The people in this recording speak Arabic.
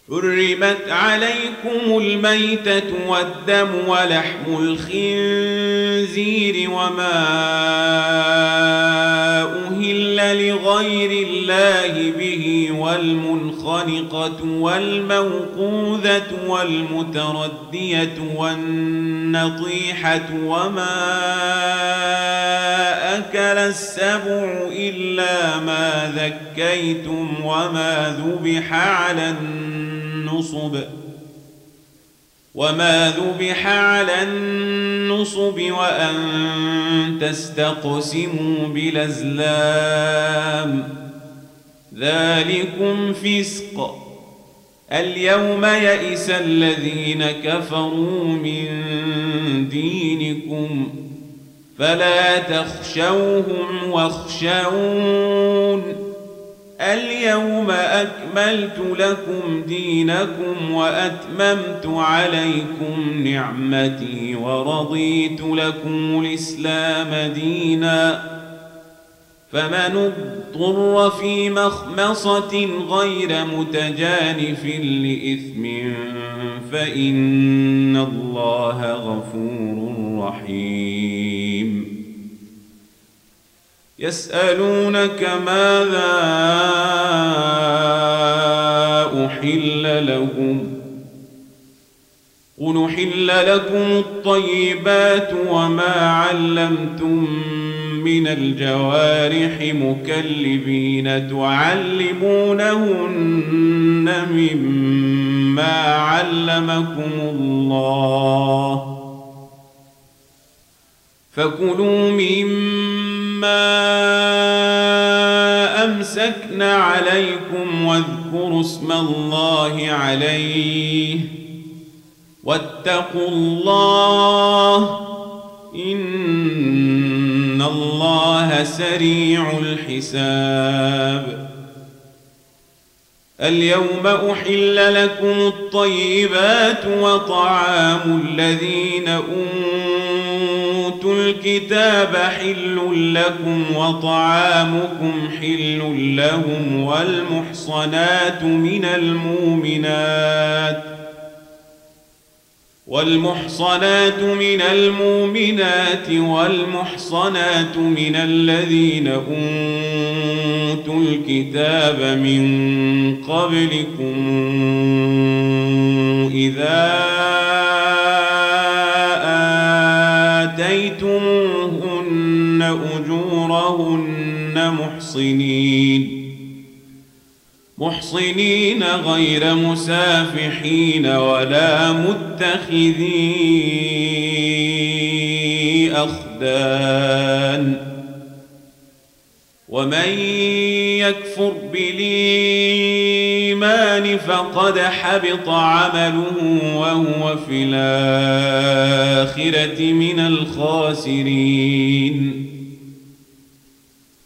حرمت عليكم الميتة والدم ولحم الخنزير وما أهل لغير الله به والمنخنقة والموقوذة والمتردية والنطيحة وما أكل السبع إلا ما ذكيتم وما ذبح على النصب وأن تستقسموا بالأزلام ذلكم فسق. اليوم يئس الذين كفروا من دينكم فلا تخشوهم واخشون اليوم أكملت لكم دينكم وأتممت عليكم نعمتي ورضيت لكم الإسلام دينا فمن اضطر في مخمصة غير متجانف لإثم فإن الله غفور رحيم. يسألونك ماذا أحل لهم قل أحل لكم الطيبات وما علمتم من الجوارح مكلبين تعلمونهن مما علمكم الله فكلوا مما أمسكن عليكم واذكروا اسم الله عليه واتقوا الله إن الله سريع الحساب. اليوم أحل لكم الطيبات وطعام الذين أوتوا الكتاب حل لكم وطعامكم حل لهم والمحصنات من المؤمنات والمحصنات من الذين أوتوا الكتاب من قبلكم إذا آتيتموهن أجورهن محصنين غير مسافحين ولا متخذي أخدان ومن يكفر بالإيمان فقد حبط عمله وهو في الآخرة من الخاسرين.